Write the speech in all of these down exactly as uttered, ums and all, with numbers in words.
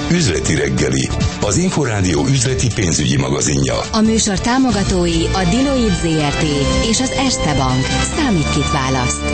Üzleti reggeli, az Inforádió üzleti pénzügyi magazinja. A műsor támogatói a Deloitte zé er té és az Erste Bank. Számít, kit választ.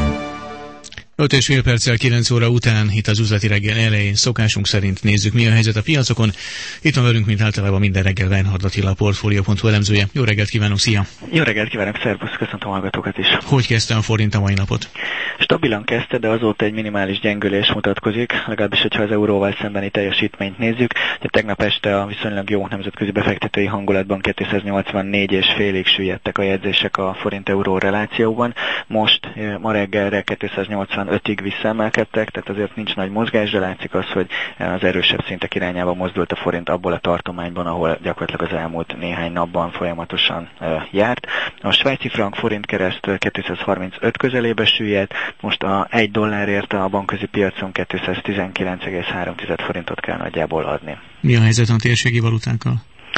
öt és fél perccel kilenc óra után itt az üzleti reggel elején szokásunk szerint nézzük, mi a helyzet a piacokon. Itt van velünk, mint általában minden reggel, Weinhard Attila, a Portfolio pont hu elemzője. Jó reggelt kívánok, szia! Jó reggelt kívánok, szervusz, köszöntöm a hallgatókat is. Hogy kezdte a forint a mai napot? Stabilan kezdte, de azóta egy minimális gyengülés mutatkozik, legalábbis, hogyha az euróval szembeni teljesítményt nézzük. De tegnap este a viszonylag jó nemzetközi befektetői hangulatban kétszáznyolcvannégy és félig süllyedtek a jegyzések a forint-euró relációban. Most ma reggelre kétszáznyolcvanötig visszaemelkedtek, tehát azért nincs nagy mozgás, de látszik az, hogy az erősebb szintek irányába mozdult a forint abból a tartományban, ahol gyakorlatilag az elmúlt néhány napban folyamatosan járt. A svájci frank forint kereszt kétszázharmincöt közelébe süllyedt, most a egy dollárért a bankközi piacon kétszáztizenkilenc egész három forintot kell nagyjából adni. Mi a helyzet a térségi valutákkal?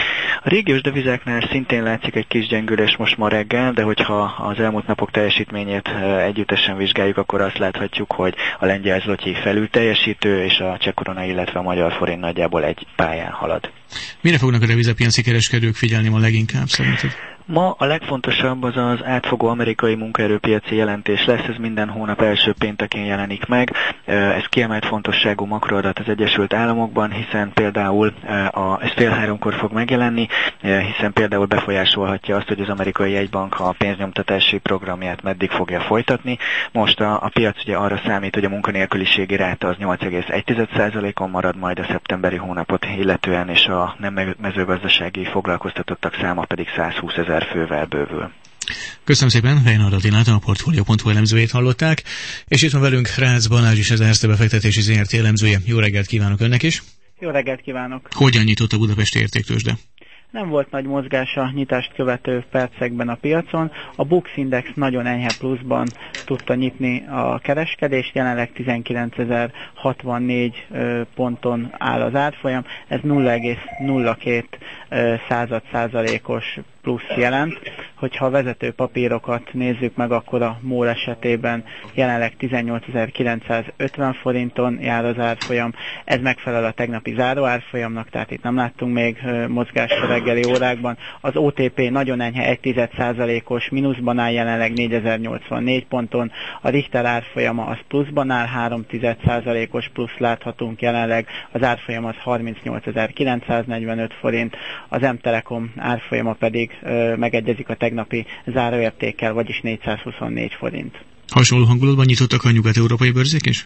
A régiós devizáknál szintén látszik egy kis gyengülés most ma reggel, de hogyha az elmúlt napok teljesítményét együttesen vizsgáljuk, akkor azt láthatjuk, hogy a lengyel zloty felül teljesítő, és a cseh korona, illetve a magyar forint nagyjából egy pályán halad. Mire fognak a devizapiaci kereskedők figyelni ma leginkább szerinted? Ma a legfontosabb az az átfogó amerikai munkaerőpiaci jelentés lesz, ez minden hónap első péntekén jelenik meg. Ez kiemelt fontosságú makroadat az Egyesült Államokban, hiszen például a, ez fél háromkor fog megjelenni, hiszen például befolyásolhatja azt, hogy az amerikai jegybank a pénznyomtatási programját meddig fogja folytatni. Most a, a piac ugye arra számít, hogy a munkanélküliségi ráta az nyolc egész egy százalékon marad majd a szeptemberi hónapot illetően, és a nem mezőgazdasági foglalkoztatottak száma pedig százhúszezer fővel bővül. Köszönöm szépen, Weinhard Attilát, a Portfolio pont hu elemzőjét hallották, és itt van velünk Rácz Balázs is, az Erste befektetési zé er té elemzője. Jó reggelt kívánok önnek is! Jó reggelt kívánok! Hogyan nyitott a budapesti értéktőzsde? Nem volt nagy mozgás a nyitást követő percekben a piacon. A Bux Index nagyon enyhe pluszban tudta nyitni a kereskedést, jelenleg tizenkilencezer hatvannégy ponton áll az árfolyam, ez nulla egész nulla két század százalékos plusz jelent. Hogyha a vezető papírokat nézzük meg, akkor a MOL esetében jelenleg tizennyolcezer-kilencszázötven forinton jár az árfolyam. Ez megfelel a tegnapi záróárfolyamnak, tehát itt nem láttunk még mozgást a reggeli órákban. Az o té pé nagyon enyhe egy tized százalékos mínuszban áll, jelenleg négyezer-nyolcvannégy ponton. A Richter árfolyama az pluszban áll, három tized százalékos plusz láthatunk jelenleg. Az árfolyam az harmincnyolcezer-kilencszáznegyvenöt forint. Az M-Telekom árfolyama pedig ö, megegyezik a tegnapi záróértékkel, vagyis négyszázhuszonnégy forint. Hasonló hangulatban nyitottak a nyugat-európai bőrzék is?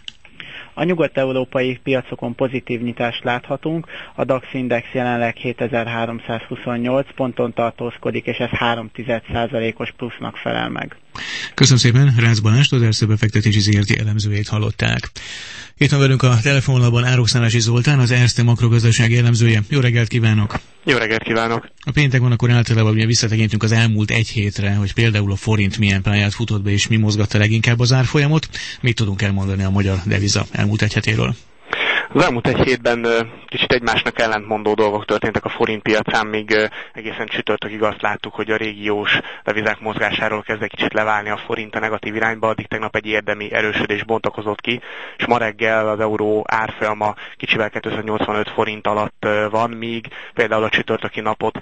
A nyugat-európai piacokon pozitív nyitást láthatunk, a DAX Index jelenleg hétezer-háromszázhuszonnyolc ponton tartózkodik, és ez három tized százalékos plusznak felel meg. Köszönöm szépen, Rácz Balást, az Erste befektetési zé er té elemzőjét hallották. Itt van velünk a telefonálban Áruxnálási Zoltán, az Erste makrogazdasági elemzője. Jó reggelt kívánok! Jó reggelt kívánok! A péntek van, akkor általában ugye visszatekintünk az elmúlt egy hétre, hogy például a forint milyen pályát futott be, és mi mozgatta leginkább az árfolyamot. Mit tudunk elmondani a magyar deviza elmúlt egy hetéről? Az elmúlt egy hétben kicsit egymásnak ellentmondó dolgok történtek a forint piacán, míg egészen csütörtökig azt láttuk, hogy a régiós devizák mozgásáról kezd egy kicsit leválni a forint a negatív irányba, addig tegnap egy érdemi erősödés bontakozott ki, és ma reggel az euró árfolyama kicsivel kétszáznyolcvanöt forint alatt van, míg például a csütörtöki napot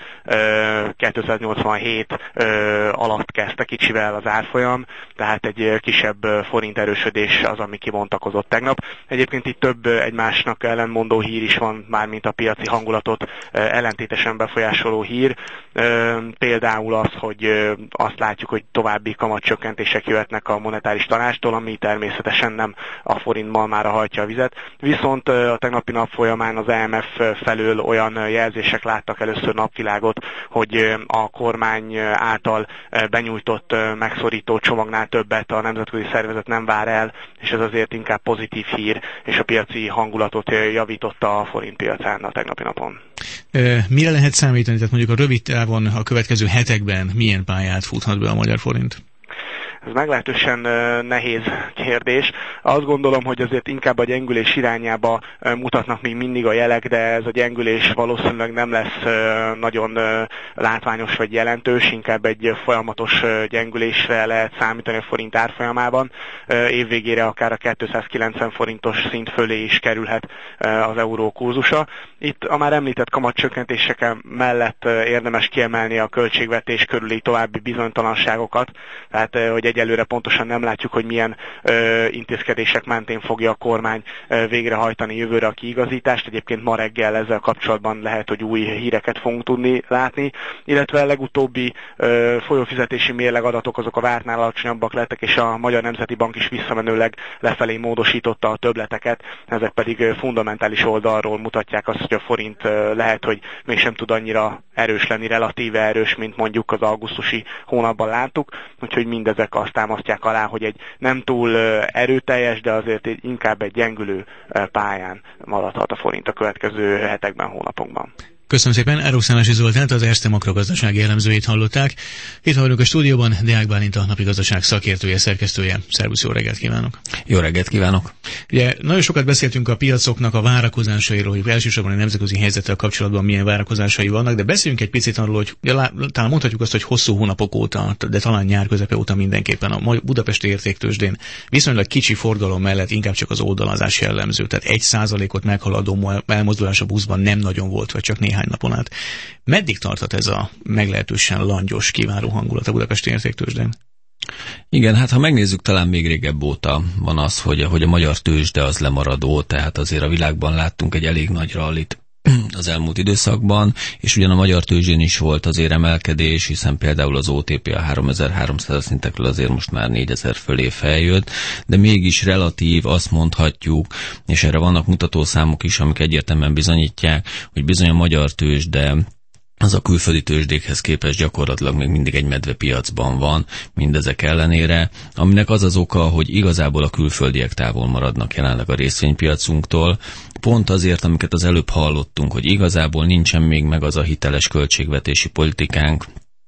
kétszáznyolcvanhét alatt kezdte kicsivel az árfolyam, tehát egy kisebb forint erősödés az, ami kibontakozott tegnap. Egyébként itt több egymás ellenmondó hír is van, mármint a piaci hangulatot ellentétesen befolyásoló hír. Például az, hogy azt látjuk, hogy további kamatcsökkentések jöhetnek a monetáris tanácstól, ami természetesen nem a forintmal már hajtja a vizet. Viszont a tegnapi nap folyamán az é em ef felől olyan jelzések láttak először napvilágot, hogy a kormány által benyújtott megszorító csomagnál többet a nemzetközi szervezet nem vár el, és ez azért inkább pozitív hír, és a piaci hangulatot javította a forint piacán a tegnapi napon. Mire lehet számítani? Tehát mondjuk a rövid távon, a következő hetekben milyen pályát futhat be a magyar forint? Ez meglehetősen nehéz kérdés. Azt gondolom, hogy azért inkább a gyengülés irányába mutatnak még mindig a jelek, de ez a gyengülés valószínűleg nem lesz nagyon látványos vagy jelentős, inkább egy folyamatos gyengülésre lehet számítani a forint árfolyamában. Évvégére akár a kétszázkilencven forintos szint fölé is kerülhet az euró kurzusa. Itt a már említett kamatcsökkentések mellett érdemes kiemelni a költségvetés körüli további bizonytalanságokat, tehát hogy egyelőre pontosan nem látjuk, hogy milyen intézkedések mentén fogja a kormány végrehajtani jövőre a kiigazítást. Egyébként ma reggel ezzel kapcsolatban lehet, hogy új híreket fogunk tudni látni, illetve a legutóbbi folyófizetési mérlegadatok azok a vártnál alacsonyabbak lettek, és a Magyar Nemzeti Bank is visszamenőleg lefelé módosította a többleteket, ezek pedig fundamentális oldalról mutatják azt, hogy a forint lehet, hogy mégsem tud annyira erős lenni, relatíve erős, mint mondjuk az augusztusi hónapban láttuk, úgyhogy mindezek azt támasztják alá, hogy egy nem túl erőteljes, de azért egy, inkább egy gyengülő pályán maradhat a forint a következő hetekben, hónapokban. Köszönöm szépen, Eroszánási Zoltánt, az Erste makrogazdasági elemzőjét hallották. Itt vagyunk a stúdióban, Deák Bálint a napi gazdaság szakértője, szerkesztője. Szervusz, jó reggelt kívánok! Jó reggelt kívánok! Ugye nagyon sokat beszéltünk a piacoknak a várakozásairól, hogy elsősorban a nemzetközi helyzettel kapcsolatban milyen várakozásai vannak, de beszéljünk egy picit arról, hogy ja, talán mondhatjuk azt, hogy hosszú hónapok óta, de talán nyár közepe óta mindenképpen a budapesti értéktőzsdén viszonylag kicsi forgalom mellett inkább csak az oldalazás jellemző, tehát egy százalékot meghaladó elmozdulás a buszban nem nagyon volt, vagy csak néhány napon át. Meddig tartott ez a meglehetősen langyos, kiváró hangulat a budapesti értéktőzsdén? Igen, hát ha megnézzük, talán még régebb óta van az, hogy, hogy a magyar tőzsde az lemaradó, tehát azért a világban láttunk egy elég nagy rallit az elmúlt időszakban, és ugyan a magyar tőzsdén is volt azért emelkedés, hiszen például az o té pé a háromezer-háromszáz szintekről azért most már négyezer fölé feljött, de mégis relatív, azt mondhatjuk, és erre vannak mutatószámok is, amik egyértelműen bizonyítják, hogy bizony a magyar tőzsde az a külföldi tőzsdékhez képest gyakorlatilag még mindig egy medvepiacban van, mindezek ellenére, aminek az az oka, hogy igazából a külföldiek távol maradnak jelenleg a részvénypiacunktól, pont azért, amiket az előbb hallottunk, hogy igazából nincsen még meg az a hiteles költségvetési politikánk,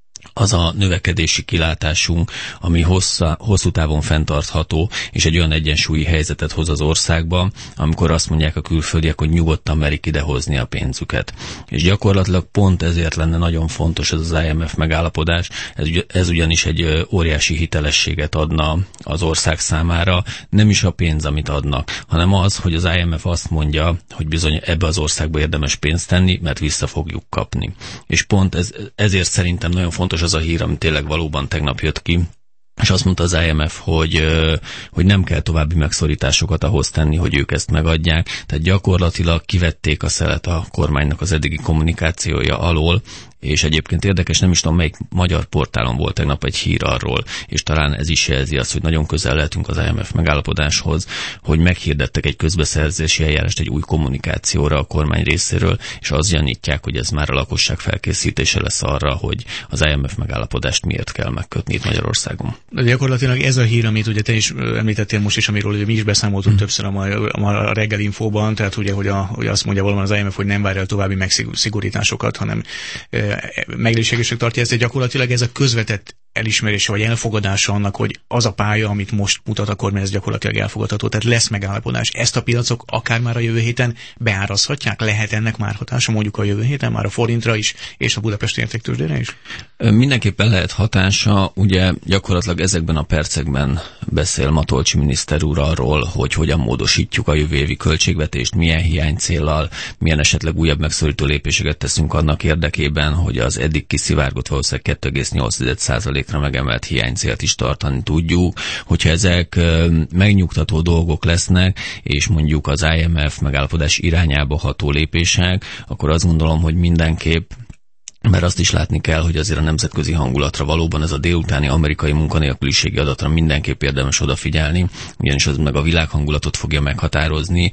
az a növekedési kilátásunk, ami hosszá, hosszú távon fenntartható, és egy olyan egyensúlyi helyzetet hoz az országba, amikor azt mondják a külföldiek, hogy nyugodtan merik idehozni a pénzüket. És gyakorlatilag pont ezért lenne nagyon fontos ez az i em ef megállapodás, ez, ez ugyanis egy óriási hitelességet adna az ország számára, nem is a pénz, amit adnak, hanem az, hogy az i em ef azt mondja, hogy bizony ebbe az országba érdemes pénzt tenni, mert vissza fogjuk kapni. És pont ez, ezért szerintem nagyon fontos az a hír, ami tényleg valóban tegnap jött ki, és azt mondta az i em ef, hogy, hogy nem kell további megszorításokat ahhoz tenni, hogy ők ezt megadják, tehát gyakorlatilag kivették a szelet a kormánynak az eddigi kommunikációja alól, és egyébként érdekes, nem is tudom, melyik magyar portálon volt tegnap egy hír arról, és talán ez is jelzi azt, hogy nagyon közel lehetünk az i em ef megállapodáshoz, hogy meghirdettek egy közbeszerzési eljárást egy új kommunikációra a kormány részéről, és azt gyanítják, hogy ez már a lakosság felkészítése lesz arra, hogy az i em ef megállapodást miért kell megkötni itt Magyarországon. De gyakorlatilag ez a hír, amit ugye te is említettél most is, amiről ugye mi is beszámoltunk hmm. többször a, ma, a reggel infóban, tehát ugye, hogy, a, hogy azt mondja valóban az i em ef, hogy nem várja el további megszigorításokat, hanem megelégségesnek tartja ezt, de gyakorlatilag ez a közvetett elismerése vagy elfogadása annak, hogy az a pálya, amit most mutat a kormány, ez gyakorlatilag elfogadható, tehát lesz megállapodás. Ezt a piacok akár már a jövő héten beárazhatják? Lehet ennek már hatása mondjuk a jövő héten, már a forintra is, és a budapesti értéktőzsdére is? Mindenképpen lehet hatása, ugye gyakorlatilag ezekben a percekben beszél Matolcsy miniszter úr arról, hogy hogyan módosítjuk a jövő évi költségvetést, milyen hiánycéllal, milyen esetleg újabb megszorító lépéseket teszünk annak érdekében, hogy az eddig kiszivárgott valószínűleg kettő egész nyolc százalékra megemelt hiánycélt is tartani tudjuk. Hogyha ezek megnyugtató dolgok lesznek, és mondjuk az i em ef megállapodás irányába ható lépések, akkor azt gondolom, hogy mindenképp, mert azt is látni kell, hogy azért a nemzetközi hangulatra valóban ez a délutáni amerikai munkanélküliségi adatra mindenképp érdemes odafigyelni, ugyanis az meg a világhangulatot fogja meghatározni,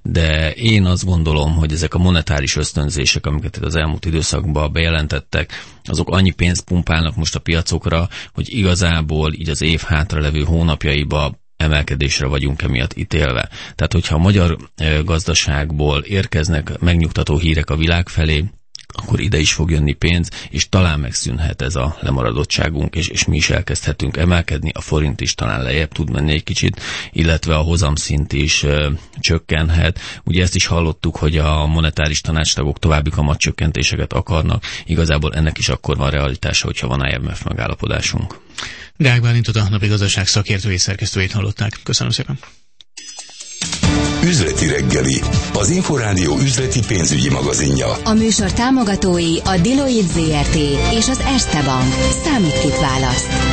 de én azt gondolom, hogy ezek a monetáris ösztönzések, amiket az elmúlt időszakban bejelentettek, azok annyi pénzt pumpálnak most a piacokra, hogy igazából így az év hátralevő hónapjaiba emelkedésre vagyunk emiatt ítélve. Tehát, hogyha a magyar gazdaságból érkeznek megnyugtató hírek a világ felé, akkor ide is fog jönni pénz, és talán megszűnhet ez a lemaradottságunk, és, és mi is elkezdhetünk emelkedni, a forint is talán lejjebb tud menni egy kicsit, illetve a hozamszint is ö, csökkenhet. Ugye ezt is hallottuk, hogy a monetáris tanácstagok további kamatcsökkentéseket akarnak, igazából ennek is akkor van realitása, hogyha van I M F megállapodásunk. Deák Bálintot, a Napi Gazdaság szakértői szerkesztőjét hallották. Köszönöm szépen. Üzleti reggeli, az Inforádió üzleti pénzügyi magazinja. A műsor támogatói a Deloitte Zé Er Té és az Erste Bank. Számít, kit választ.